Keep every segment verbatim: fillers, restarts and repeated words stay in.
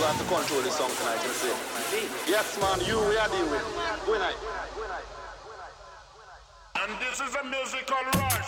got to control this song tonight, you see. Yes, man, you we are dealing with. Good night. And this is a musical rush.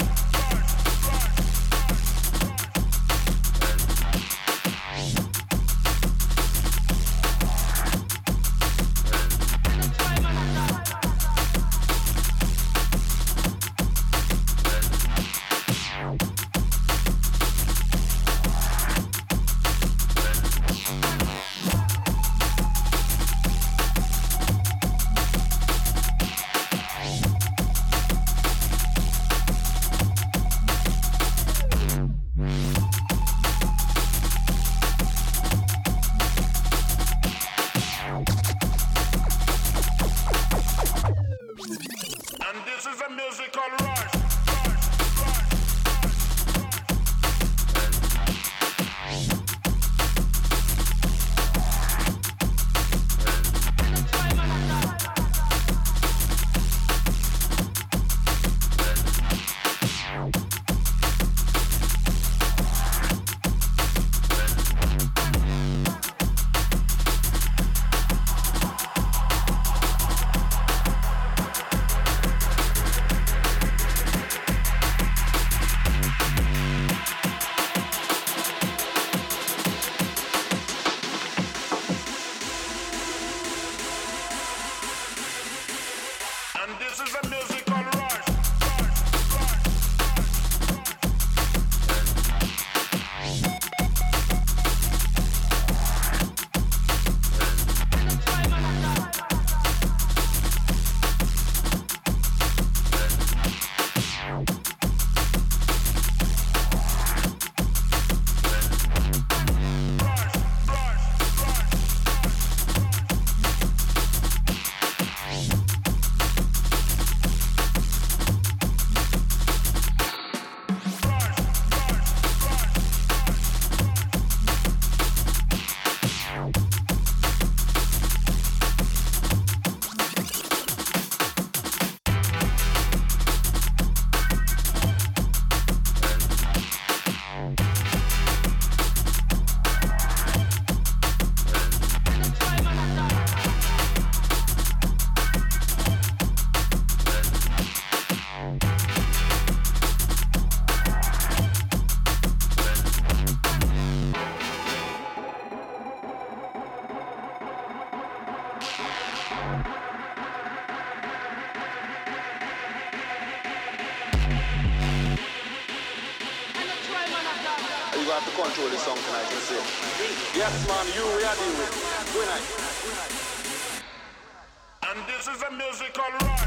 You have to control this song tonight, you see. Yes, man, you we are dealing with. Good night. And this is a musical rush.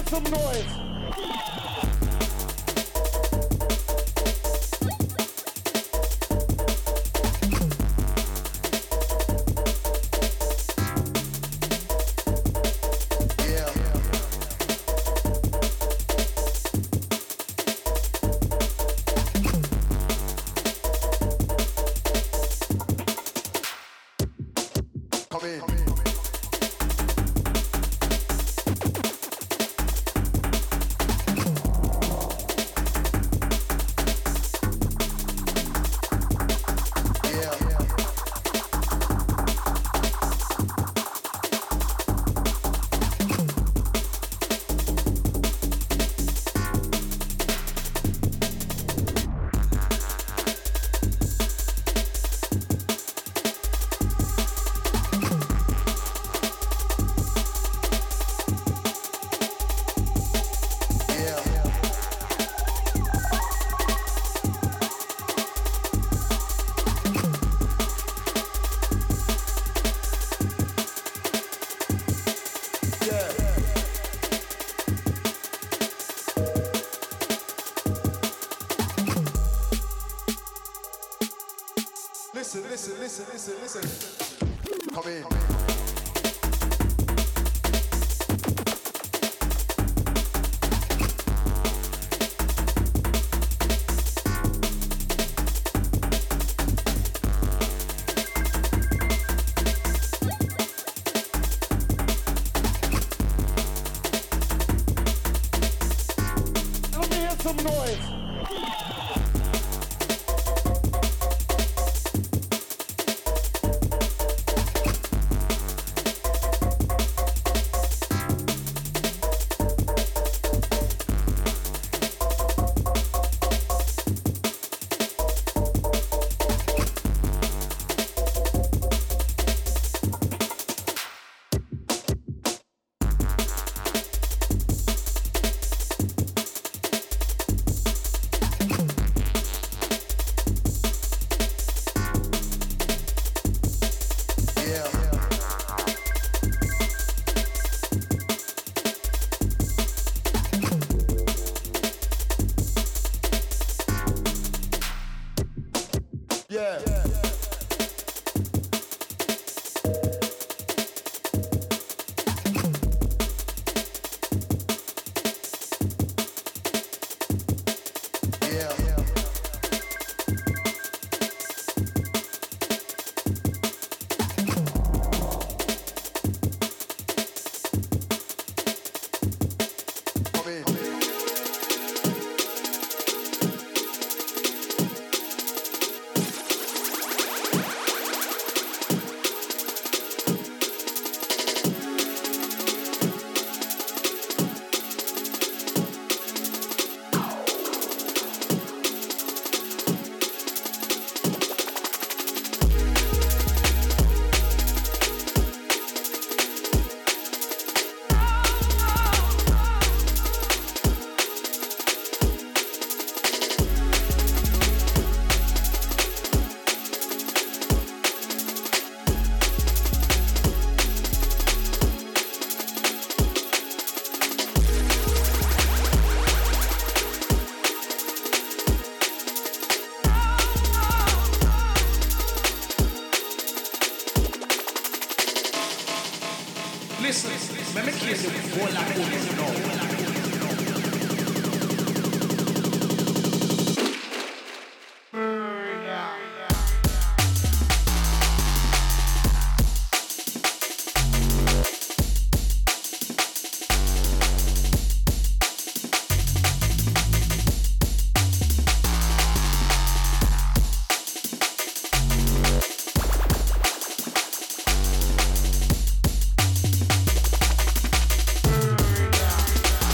some noise. Listen, listen, listen, listen, listen. Come in. Let me hear some noise. Listen, let me kiss you before I go to know. Yeah.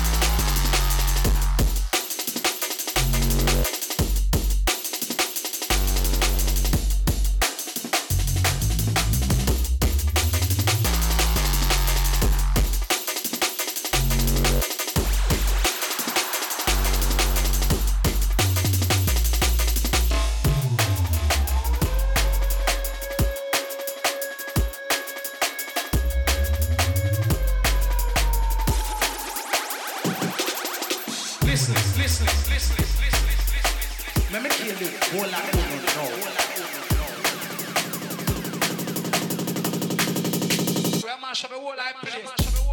whole lot of people know. We are mash up the whole life place.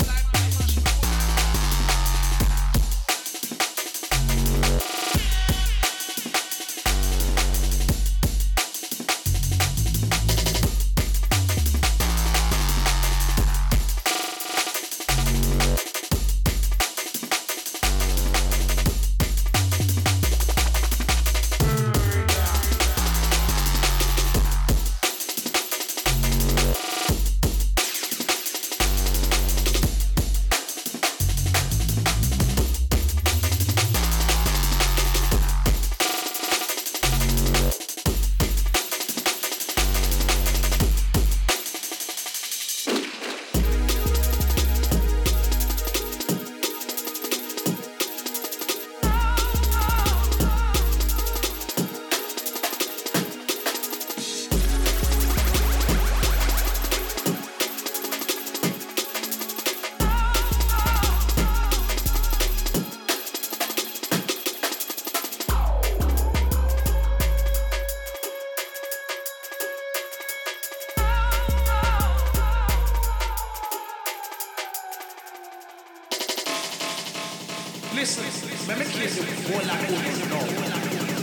Listen, let me kiss you before I go to know.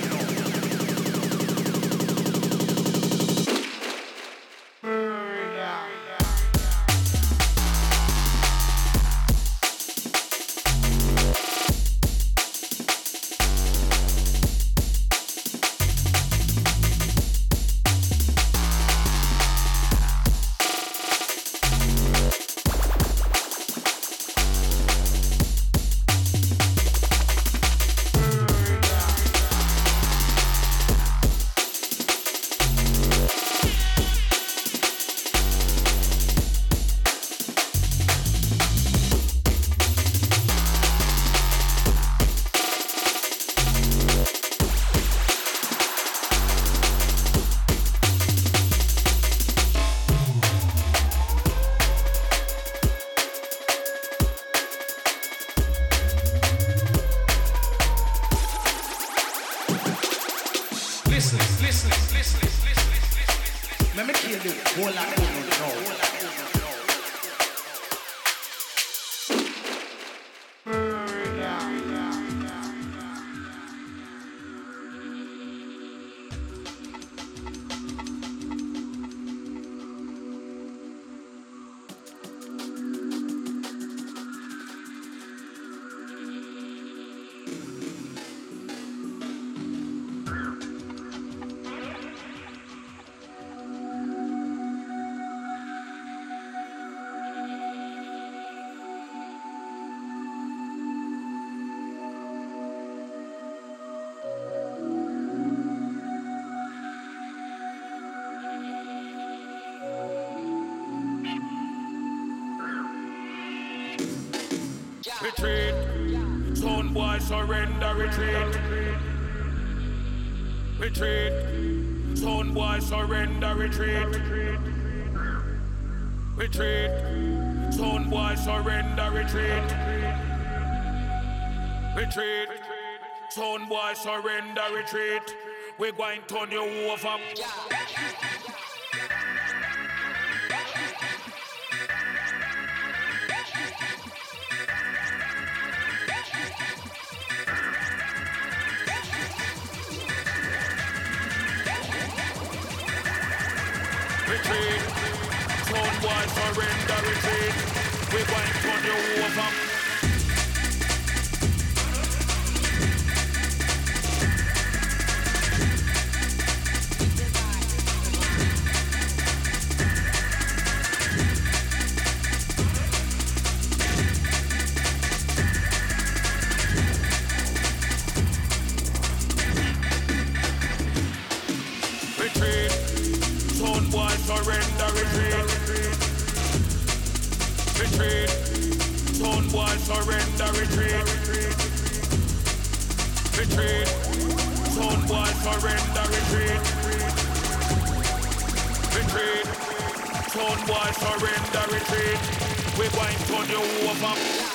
Listen, listen, listen, listen, listen, listen. Let me kill you. Whole lot of people know. Retreat, stone boy surrender, retreat. Retreat, stone boy surrender, retreat. Retreat, stone boy surrender, retreat. Retreat, stone boy surrender, retreat. We're going to turn you over. Retreat, stone boy surrender, retreat. We're going to turn you over. Retreat, stone boy surrender, retreat. Retreat, stone boy surrender, retreat. Retreat, stone boy surrender, retreat. Retreat, stone boy surrender, retreat. We're going to turn you over.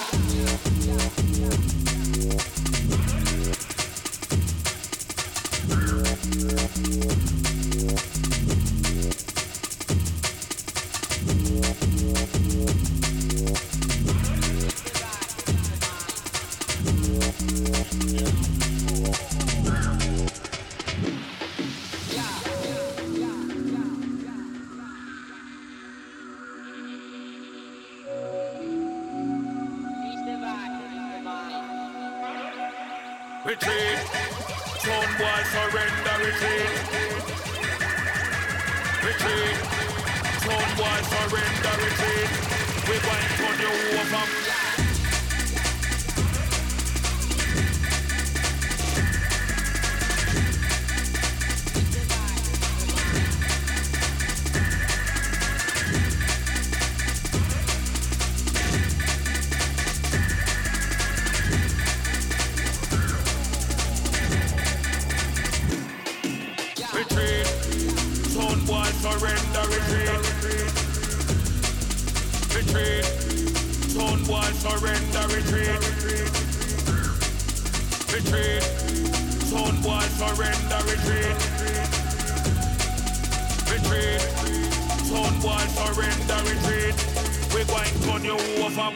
Retreat. Sound boy surrender, retreat. Retreat. Sound boy surrender, retreat. We going to turn you over. Retreat. Sound boy surrender, retreat. Retreat. Sound boy surrender, retreat. Retreat. Sound boy surrender, retreat. Retreat. Sound boy surrender, retreat. We going to turn you over.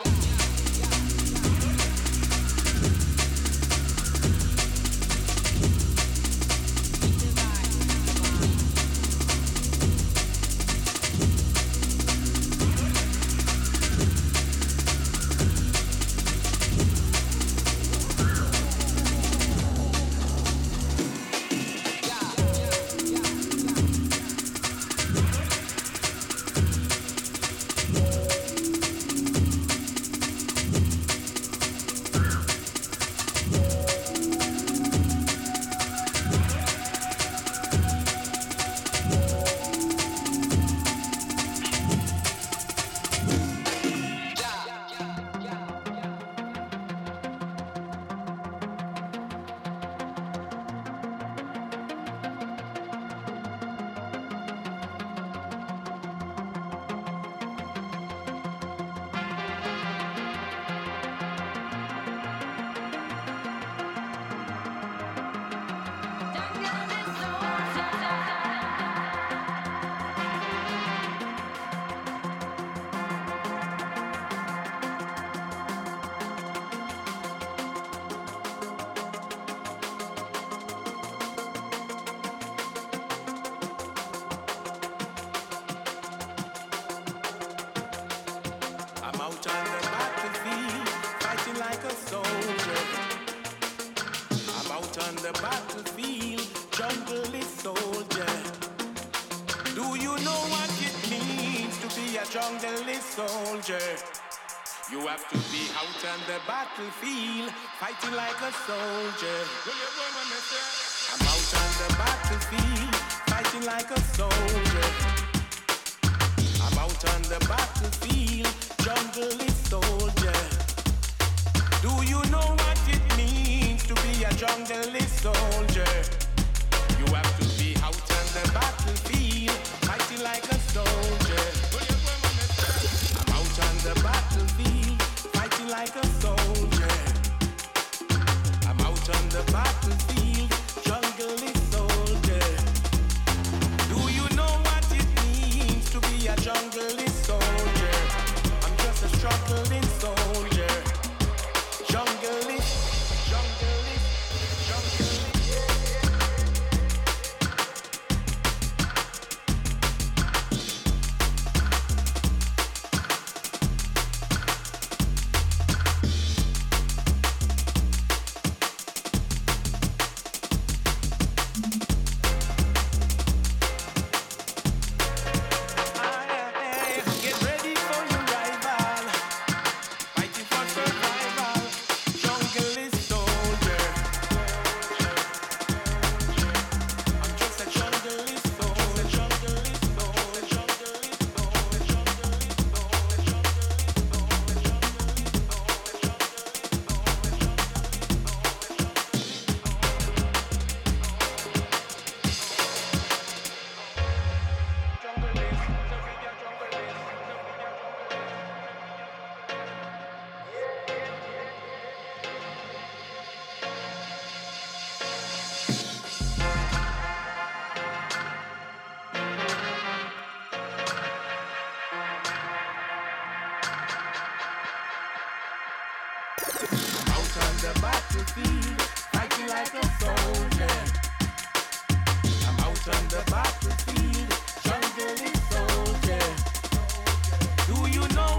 You have to be out on the battlefield, fighting like a soldier. I'm out on the battlefield, fighting like a soldier. I'm out on the battlefield, jungle is soldier. Do you know what it means to be a jungle soldier? You have to be out on the battlefield, fighting like a soldier. I'm out on the battlefield, fighting like a soldier. I'm out on the battlefield, jungle is soldier. Do you know what it means to be a jungle soldier? I'm just a struggling soldier. Jungle is, jungle is, jungle is.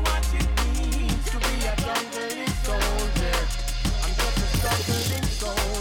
Soldier. I'm just a struggling soldier.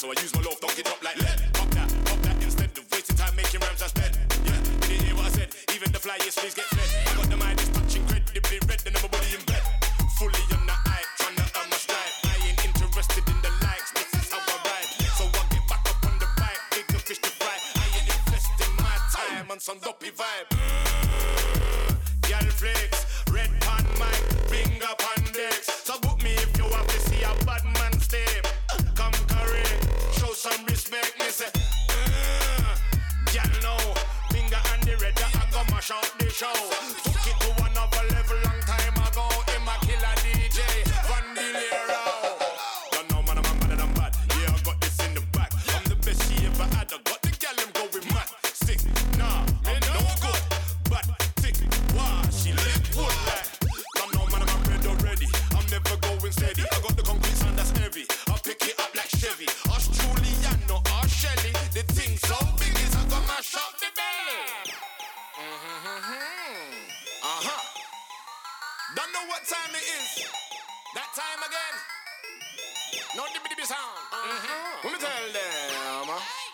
so I use my love, dunk it up like lead. Pop that, pop that instead of wasting time making rhymes that's dead. Yeah, didn't hear what I said, even the flyest please get fed. I got the mind is touching incredibly red, and I'm a body in bed. Fully on the hype, trying to earn my stride. I ain't interested in the likes, this is how I ride. So I get back up on the bike, bigger fish to fry. I ain't investing my time on some dopey vibe. Girl flicks, red pan mic, finger pan decks. So book me if you want to see a bad man step. Come correct, show some respect, me say. Girl know, finger on the red, I go mash out the show. Took it to another level long time ago. In my killer D J, Van Dilero. Don't know man, I'm mad and I'm bad. Yeah, I got this in the back. I'm the best she ever had. I got the gal them going mad. Sick, nah, I'm no good. But thick, wow, she lit good like. Don't know man, I'm red already. I'm never going steady. I got the concrete sound that's heavy. I pick it up like Chevy. Us Juliano, us Shelly. The thing so big is I got mash up the belly. Uh-huh. Don't know what time it is. That time again. No dibby dibby sound. Uh-huh. Let me tell them.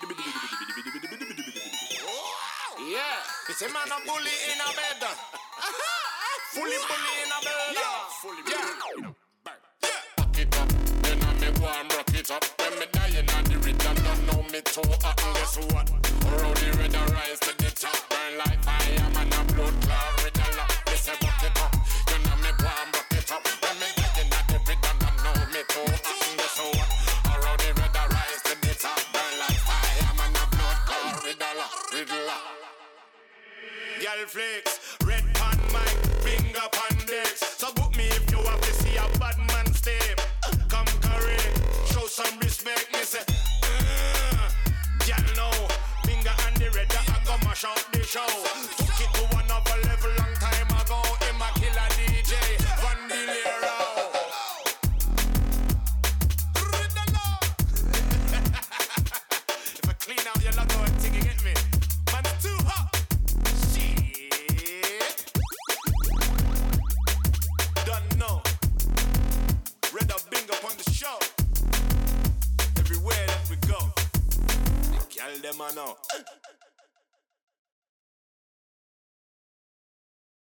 Yeah. It's a man a bully in a bed. Fully bully in a bed. Yeah. Fully bully. Yeah. Back it up. Then I me go and rock it up. When me dying on the rhythm, don't know me too hot. And guess what? Around the red and rise to the top. Burn like fire, man a blood clot with a lot. Me say rock it up. You know me go and rock it up. When me dying on the rhythm, don't know me too hot. And guess what? Around the red and rise to the top. Burn like fire, man a blood clot with a lot. With a lot. Girl flicks, red pan mic, finger pan decks. So book me if you want to see a bad man step. Come correct, show some respect, me say. Uh, girl know, finger on the red, I go mash out the show. Took it to another level long time ago. In my killer D J, Van Dilero. If I clean out your logo and thing, you get me? Man, it's too hot. Don't know. Red up bing up on the show. Everywhere that we go, the girl them I know.